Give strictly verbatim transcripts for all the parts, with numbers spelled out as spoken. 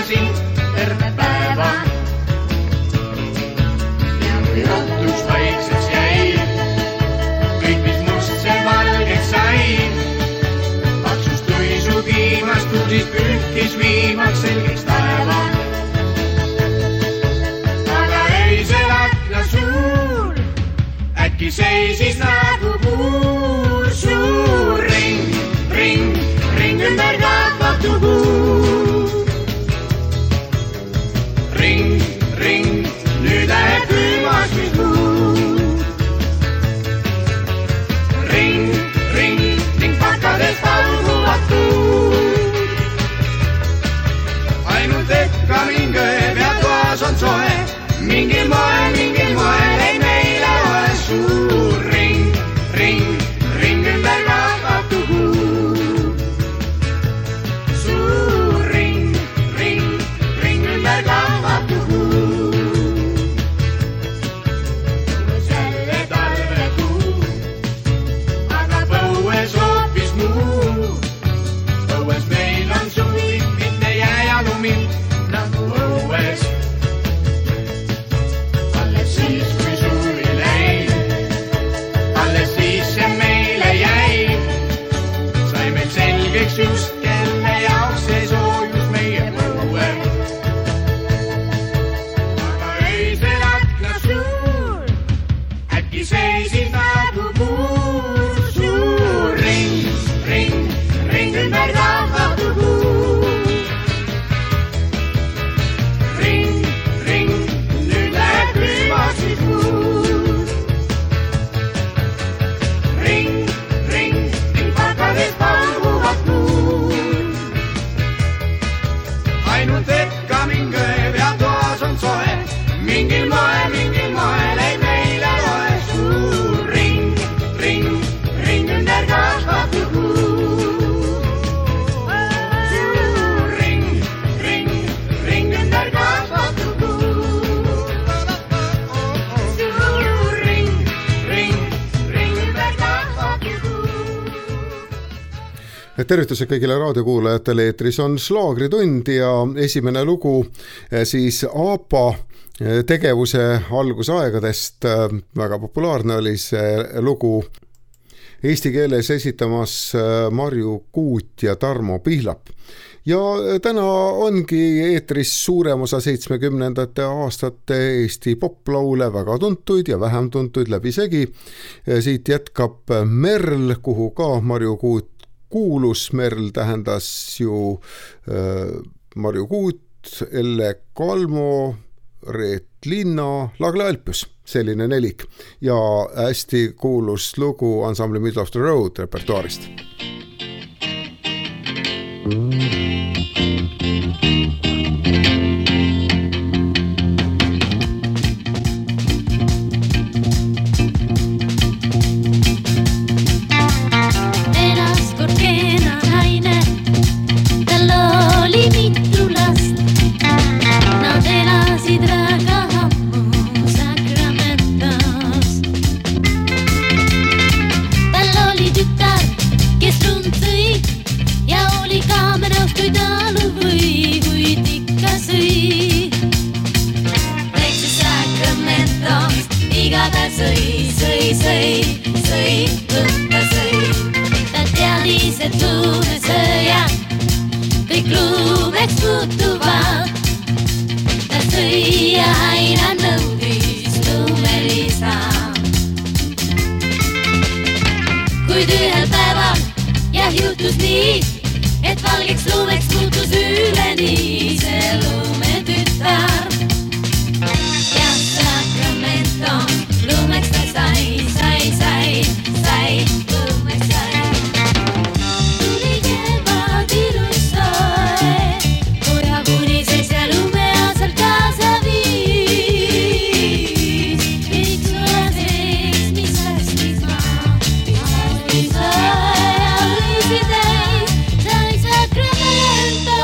ootasin terve päeva. Ja kui õhtuks vaikseks jäi, kõik mis must see valgeks sai, paksust tuisu kiimast tuusis pühkis viimaks selgeks taeva. Aga öisel akna suur äkki seisis nagu puur, suur ring, ring, ring ümber kahvatu kuu. Ring, ring, nüüd läheb külmas mis muu. Ring, ring, ning pakkades valguvad tuud. Ainult ekka mingi ööb ja toas on soe, mingil moel, mingil moel ei meile ole suur ring, ring, ring ümber kahvatu kuu. Suur ring, ring, ring ümber kahvatu kuu. Selle talvekuu, aga põues hoopis muu. Põues meil on suvi, mitte jää ja lumi, nagu õues. Alles siis, kui suvi läi, alles siis see meile jäi. Sai meil selgeks just, kelle jaoks see soojus meie põue. Aga öisel akna suur äkki seisis nagu puur, suur ring, ring, ring ümber kahvatu kuu. Ring, ring, nüüd läheb külmas mis muu. Ring, ring, ning pakkades valguvad muud. Ainult ekka mingi ööb ja toas on soe, mingil moel, mingil moel ei meile loe. Suur ring, ring, ring ümber kahvatu kuu. Suur ring, ring, ring ümber kahvatu kuu. Suur ring, ring, ring ümber kahvatu kuu. Tervitused kõigile raadiokuulajatele, eetris on Slaagritund ja esimene lugu siis A P A tegevuse algusaegadest. Väga populaarne oli see lugu eesti keeles esitamas Marju Kuut ja Tarmo Pihlap. Ja täna ongi eetris suurem osa seitsmekümnendate aastate Eesti poplaule, väga tuntuid ja vähem tuntuid läbisegi. Siit jätkab Merl, kuhu ka Marju Kuut kuulus. Merl tähendas ju äh, Marju Kuut, Elle Kalmo, Reet Linna, Lagle Alpus, selline nelik. Ja hästi kuulus lugu ansambli Middle of the Road repertuaarist. Sõi, sõi, sõi, sõi, võtta sõi. Ta teadis, et luume sõja kõik luumeks muutuvad. Ta sõi ja aina nõudis luumelisa. Kuid ühel päeval jah juhtus nii, et valgeks luumeks muutus üleni see luumetütar. Ja Sacramento luumeks ta sai, sai, sai, sai, luumeks sai. Tuli kevad ilus soe, poja kunises ja lumeasal kaasa viis. Kõik sulaseks, mis hästis maa, oli soe, oli sidei, sai Sacramento.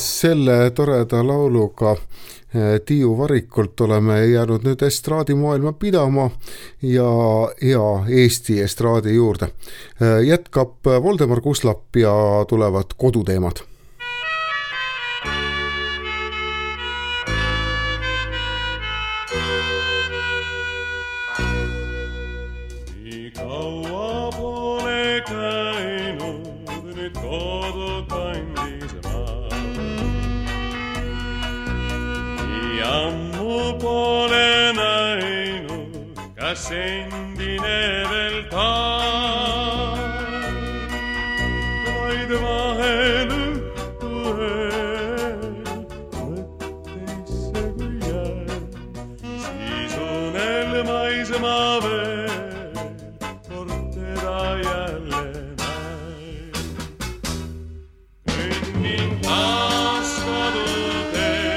selle toreda lauluga Tiiu Varikult oleme jäänud nüüd estraadimaailma pidama ja hea Eesti estraadi juurde. Jätkab Voldemar Kuslap ja tulevad koduteemad. Nii kaua pole käinud nüüd kodukandis maa. Ammu pole näinud, kas endine veel taas. Vaid vahel õhtu ööl, mõtteisse kui jääb, siis unelmais ma veel kord teda jälle näin. Kõnnin taas koduteel,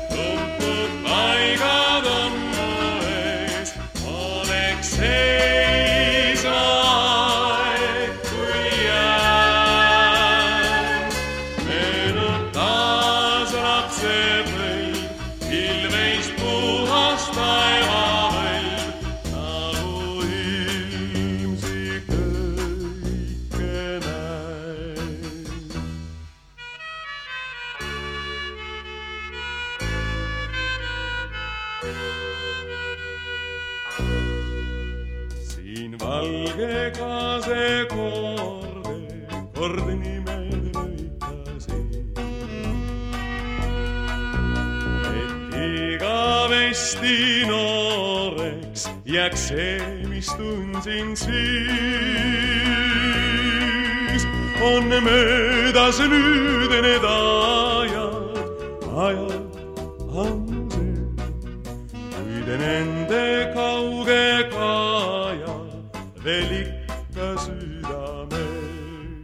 nooreks jääks see, mis tundsin siis. On möödas nüüd need ajad, ajad ammused, kuid nende kauge kaja veel ikka südames.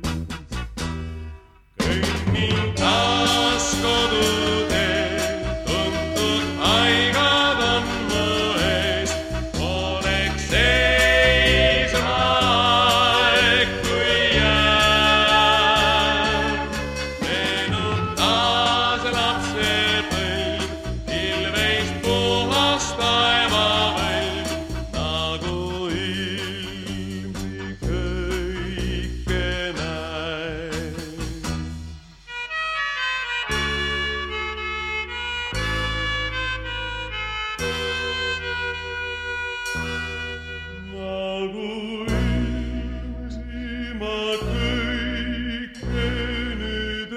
Kõnnin taas koduteel, tuntud haigad on mu ees, oleks seis aeg kui jääb. Meenub taas lapsepõlv, ilveist puhast taevavõlv, nagu ilmsi kõike näeb. Nagu ilmsi ma kõike nüüd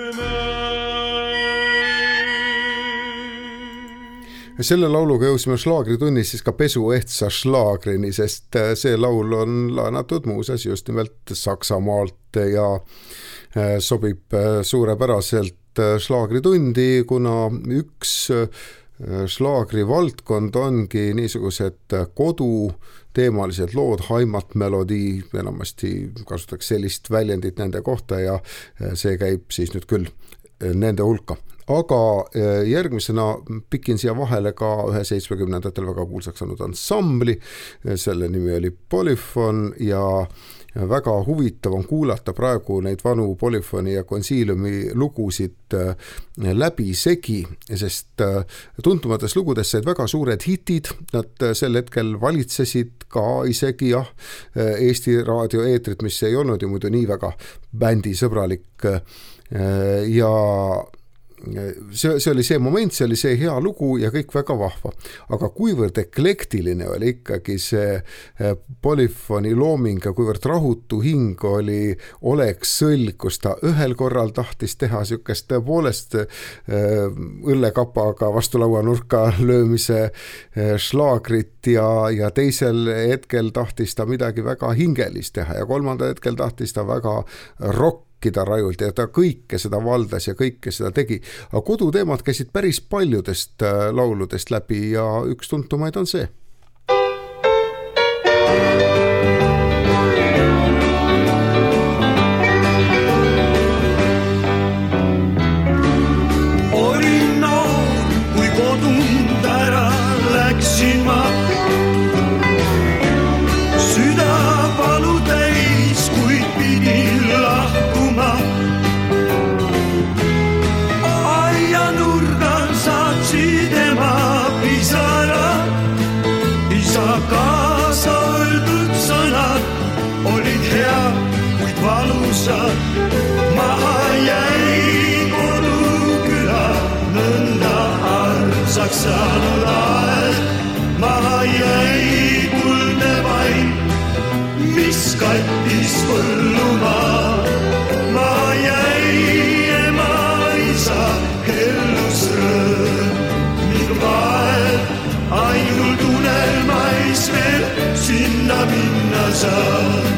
näen. Selle lauluga jõusime šlaagritunnis siis ka Pesu ehtsa šlaagrini, sest see laul on laenatud muuseas just nimelt Saksamaalt ja sobib suurepäraselt šlaagritundi, kuna üks šlaagri valdkond ongi niisugused koduteemalised lood, heimatmelodii, enamasti kasutaks sellist väljendit nende kohta ja see käib siis nüüd küll nende hulka. Aga järgmisena pikin siia vahele ka ühe seitsmekümnendatel väga kuulsaks saanud ansambli, selle nimi oli Polyphon ja väga huvitav on kuulata praegu neid vanu Polyphoni ja Concealiumi lugusid läbi segi, sest tuntumates lugudes said väga suured hitid, nad sel hetkel valitsesid ka isegi jah, Eesti raadio eetrit, mis ei olnud ju muidu nii väga bändisõbralik ja see, see oli see moment, see oli see hea lugu ja kõik väga vahva. Aga kuivõrd eklektiline oli ikkagi see Polyphoni looming ja kuivõrd rahutu hing oli Oleg Sõlg, kus ta ühel korral tahtis teha sükest tõepoolest õllekapaga vastu lauanurka löömise šlaagrit ja, ja teisel hetkel tahtis ta midagi väga hingelist teha ja kolmanda hetkel tahtis ta väga rock ta rajult ja ta kõike seda valdas ja kõike seda tegi. Aga koduteemad käisid päris paljudest lauludest läbi ja üks tuntumaid on see. Olin noor, kui kodund ära läksin ma. Süda palu täis, kuid pidin lahkuma. valusad. Maha jäi koduküla, nõnda armsaks saanud aed. Maha jäi kuldne vaim, mis kattis põllumaa. Maha jäi ema isa hellusrõõm ning vaev ainult unelmais veel sinna minna saan.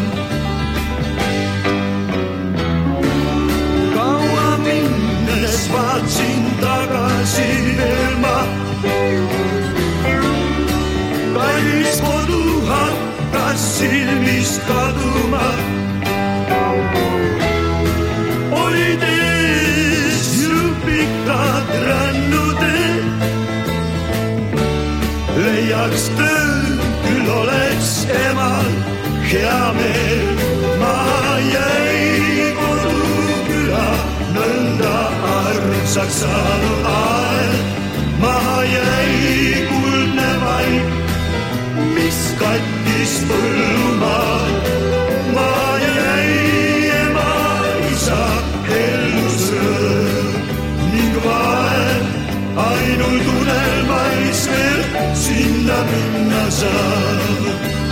Kaua minnes vaatsin tagasi veel ma. Kallis kodu hakkas silmist kaduma. Olid ees jõpikad rännuteed. Leiaks töö, küll oleks emal hea meel. Maha jäi koduküla, nõnda armsaks saanud aed. Maha jäi kuldne vaim, mis kattis põllumaa. Maha jäi ema isa hellusrõõm ning vaev ainult unelmais veel sinna minna saab.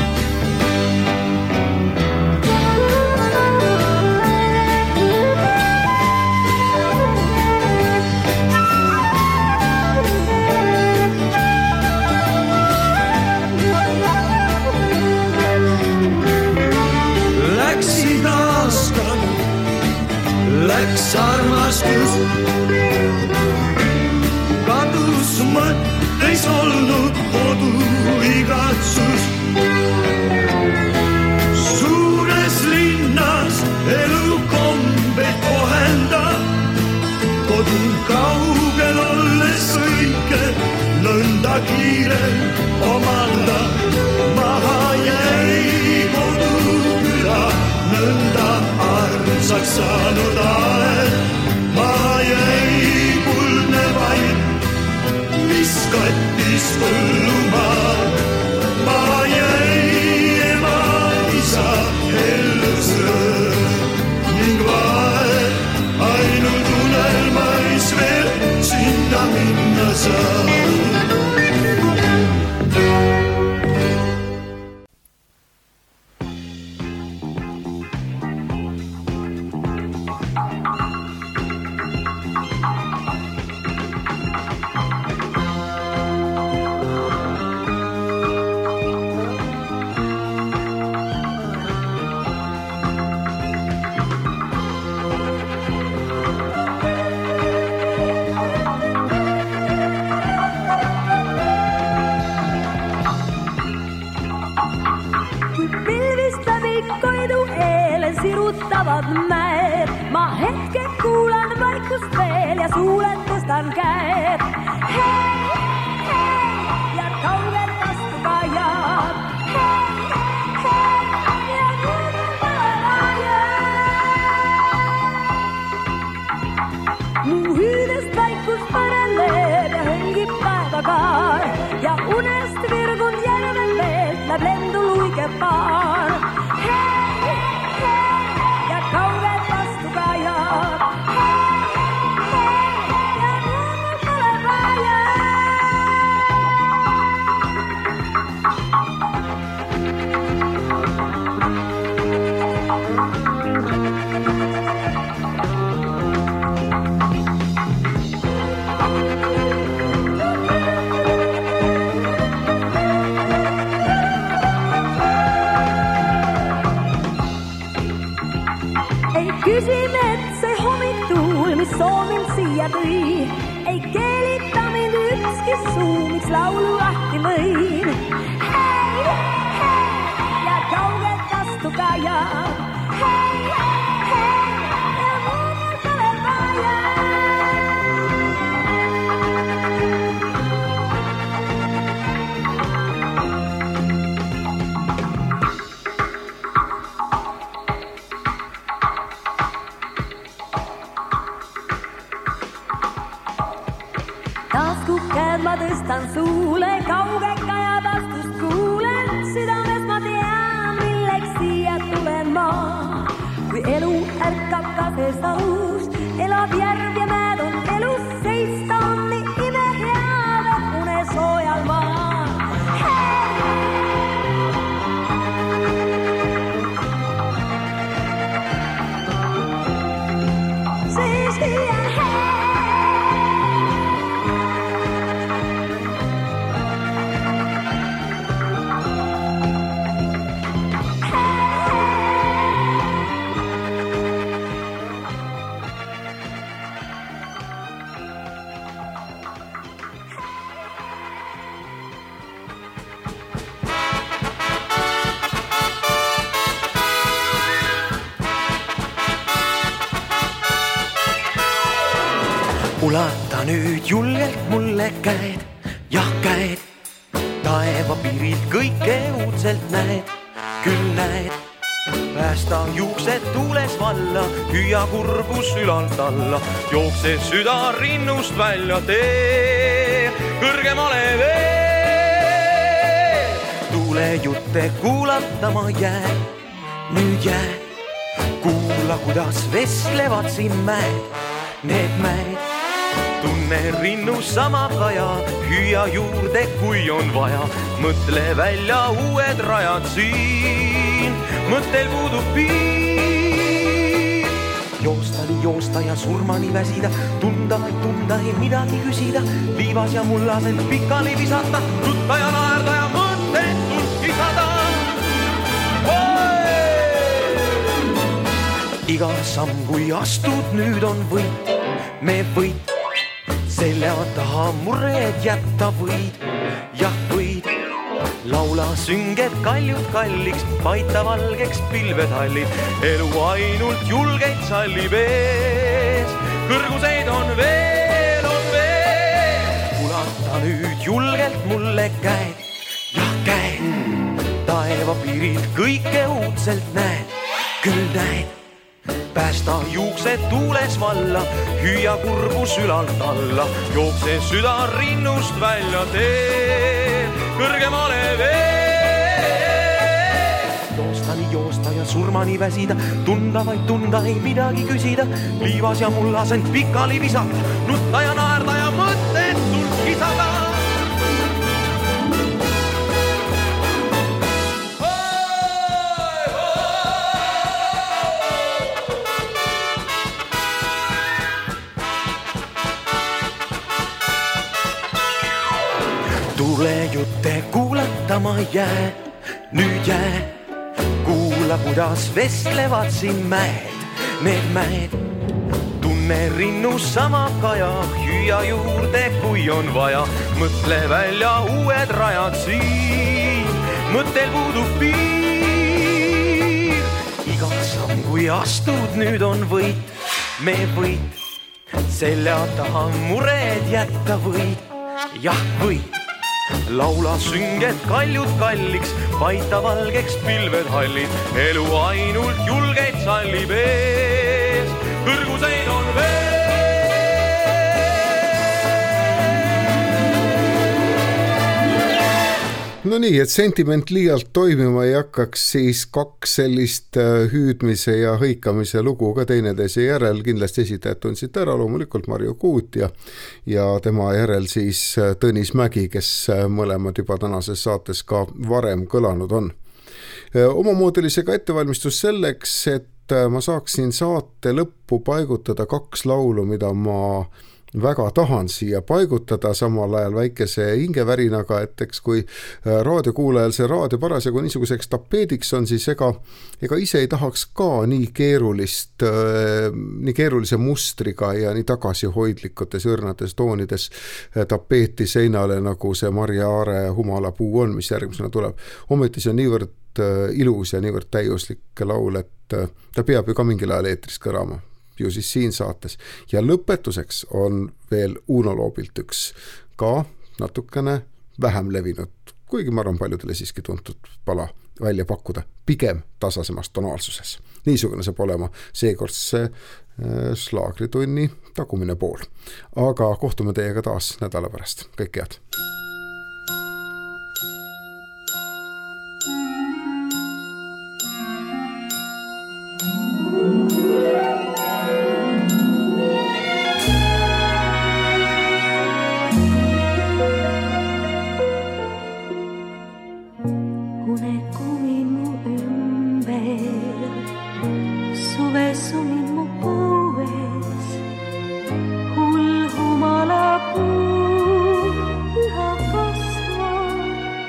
Läksid aastad, läks armastus. Kadus mõtteis olnud kodu igatsus. Suures linnas elu kombed kohendab. Kodu kaugel olles kõike nõnda kiirelt omandab. Maha jäi koduküla, nõnda armsaks saanud aed. Maha jäi kuldne vaim, mis kattis põllumaa. Maha jäi ema isa hellusrõõm ning vaev ainult unelmais veel sinna minna saab. Sirutavad mäed, ma hetke kuulan vaikust veel ja suulen tõstan käed. Hei, hei ja kaugel vastu kajab. Hei, hei ja kuulel ajab. Mu hüüdest vaikust pareleb ja hõngib päevakaar ja unest virgun järvel veelt läheb lendu luige paar. Kaugel vastu kajab. Hei, hei ja kuulel pole vaja. Küsin, et see hommiktuul, mis soovind siia tõi, ei keelita mind ükski suu, miks laulu lahti lõin. Hei, hei ja kaugel vastu kajab. Hei, hei ja kuulel pole vaja. Taskukäed ma tõstan suule, kauge kaja vastust kuulen. Südames ma tean, milleks siia tulen ma. Kui ärkab kasesaus, elab järv ja mäed on elus seista on nii ime hea lõpune soojal maal. See siia ulata nüüd julgelt mulle käed, jah käed, taeva piirilt kõike uudselt näed, küll näed, päästa juuksed tuules valla, hüüa kurbus ülalt alla, jookse süda rinnust välja, tee kõrgemale veel. Tuule jutte kuulata ma jää, nüüd jää, kuula kuidas vestlevad siin mäed, need mäed. Tunne rinnus sama kaja, hüüa juurde kui on vaja, mõtle välja uued rajad siin, mõttel puudub piir. Joostani joosta ja surmani väsida, tunda vaid tunda ei midagi küsida, liivas ja mullased pikali visata, nutta ja naerda ja mõttetult kisada. Iga samm kui astud nüüd on võit, me võit. Selle taha murred jätta võid, jah võid. Laula sünged kaljud kalliks, paita valgeks pilved hallid, elu ainult julgeid sallib ees, kõrguseid on veel, on veel. Ulata nüüd julgelt mulle käed, jah käed, taeva piirilt kõike uudselt näed, küll näed. Päästa juuksed tuules valla, hüüa kurbus ülalt alla, jookse süda rinnust välja, tee kõrgemale veel. Joostani joosta ja surmani väsida, tunda vaid tunda ei midagi küsida, liivas ja mullasend pikali visata, nutta ja naerda ja mõttetult kisada. Tule jutte kuulata ma jää, nüüd jää, kuula kuidas vestlevad siin mäed, need mäed. Tunne rinnus sama kaja, hüüa juurde kui on vaja, mõtle välja uued rajad siin, mõttel puudub piir. Iga samm kui astud nüüd on võit, me võit, selle taha mured jätta võid, jah võid. Laula sünged kaljud kalliks, paita valgeks pilved hallid, elu ainult julgeid sallib ees, kõrguseid on veel. No nii, et sentiment liialt toimima ei hakkaks, siis kaks sellist hüüdmise ja hõikamise lugu ka teineteise järel kindlasti esitajad tundsid ära, loomulikult Marju Kuut ja, ja tema järel siis Tõnis Mägi, kes mõlemad juba tänases saates ka varem kõlanud on. Omamoodi oli see ka ettevalmistus selleks, et ma saaksin saate lõppu paigutada kaks laulu, mida ma väga tahan siia paigutada, samal ajal väikese hingevärinaga, et eks kui raadiokuulajal see raadio parasjagu niisuguseks tapeediks on, siis ega, ega ise ei tahaks ka nii keerulist, nii keerulise mustriga ja nii tagasihoidlikutes õrnates toonides tapeeti seinale, nagu see Marja Aare Humalapuu on, mis järgmisena tuleb. Ometi see on niivõrd ilus ja niivõrd täiuslik laul, et ta peab ju ka mingil ajal eetris kõlama. Ju siis siin saates. Ja lõpetuseks on veel Uno Loobilt üks ka natukene vähem levinud, kuigi ma arvan paljudele siiski tuntud pala välja pakkuda, pigem tasasemas tonaalsuses. Niisugune saab olema seekordse Slaagritunni tagumine pool. Aga kohtume teiega taas nädala pärast. Kõik head! Thank you. sumin mu põues, hull humalapuu üha kasvab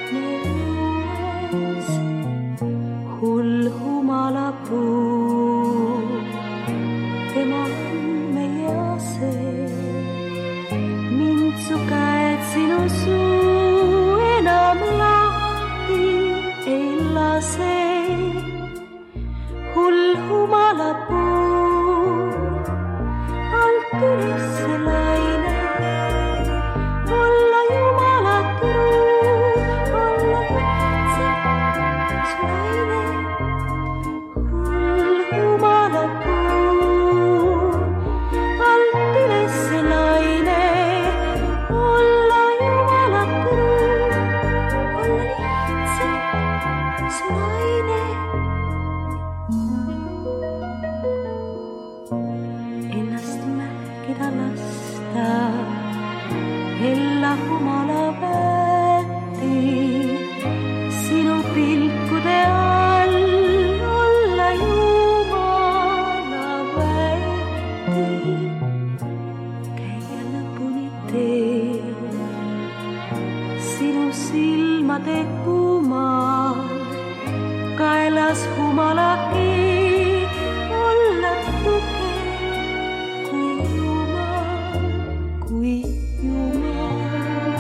õues. Hull humalapuu, tema on meie ase, mind su käed sinu suu enam lahti ei lase. Hull humalapuu, alt ülesse laine, olla Jumala truu, olla lihtsalt su naine. Hull humalapuu, alt ülesse laine, olla Jumala truu, olla lihtsalt su naine. Ennast märkida lasta, hella humala väeti, sinu pilkude all olla Jumala väeti. Käia lõpuni teel, sinu silmade kumal, kaelas humala keel, olla tugev kui Jumal, kui Jumal.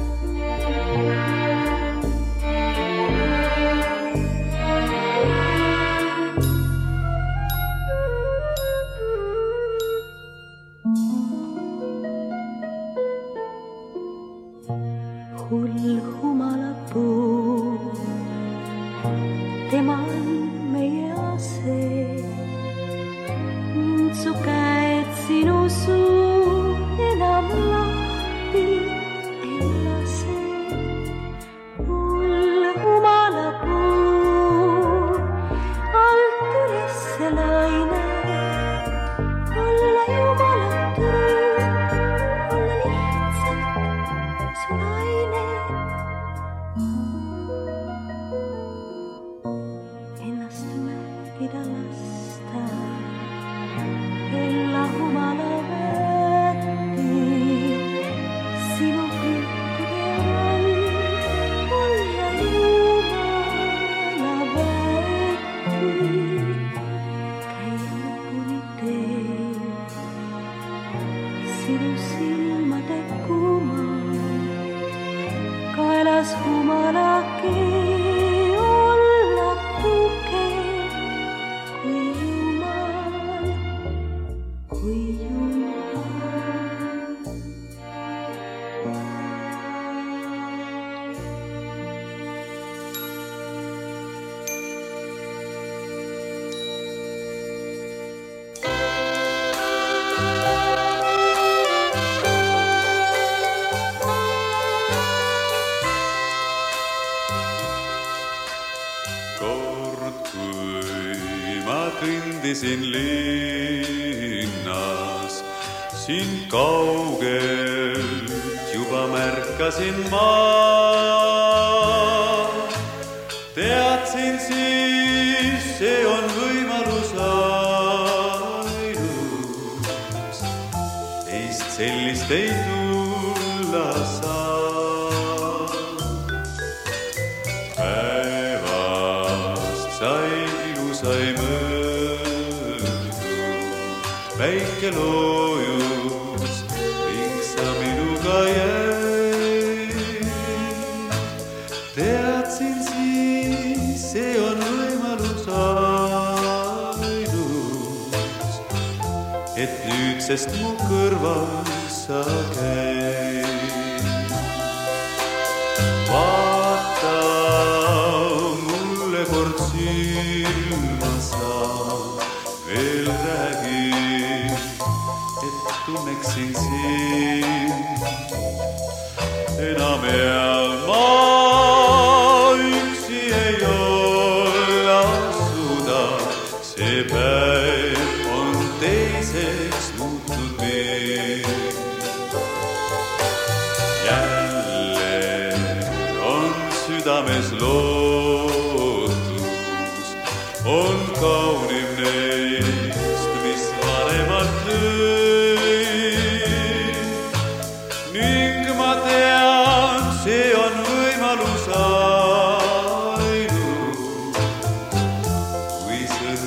Hull humalapuu, tema on meie ase, mind su käed sinu suu enam lahti ei lase. Hull humalapuu, alt ülesse laine, olla Jumala truu, olla lihtsalt su naine. Ennast märkida lasta, hella humala väeti, sinu pilkude all olla Jumala väeti. Käia lõpuni teel, sinu silmade kumal, kaelas humala keel, olla tugev kui Jumal, kui Jumal. Kord kui ma kõndisin linnas, sind kaugelt juba märkasin ma. Teadsin siis, see on võimalus ainus, teist sellist ei tulla saa. Sai ilusai möödu, väike loojus, ning sa minuga jäi. Teadsin siis, see on võimalus ainus, et nüüdsest mu kõrval sa käid. Vaata kord silma saa, veel räägin, et tunneksin sind. Enam eal ma üksi ei olla suuda, see päev on teiseks muutnud mind. Jälle on südames lootus, on kaunim neist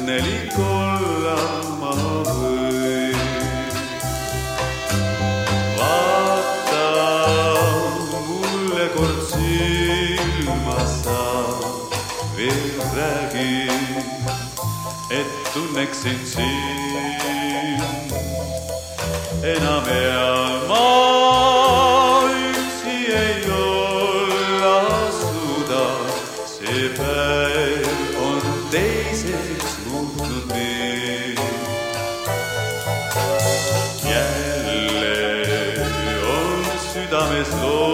õnnelik olla ma võin. Vaata mulle kord silma sa, veel räägi, et tunneksin sind. Enam eal ma üksi ei olla suuda, see päev on teiseks muutnud mind. Jälle on südames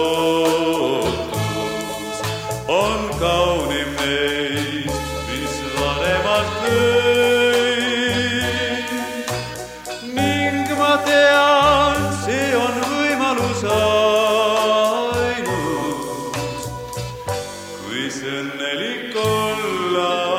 lootus, on kaunim neist, mis vanemalt lõi. Ning ma tean, see on võimalus ainus, kui õnnelik olla.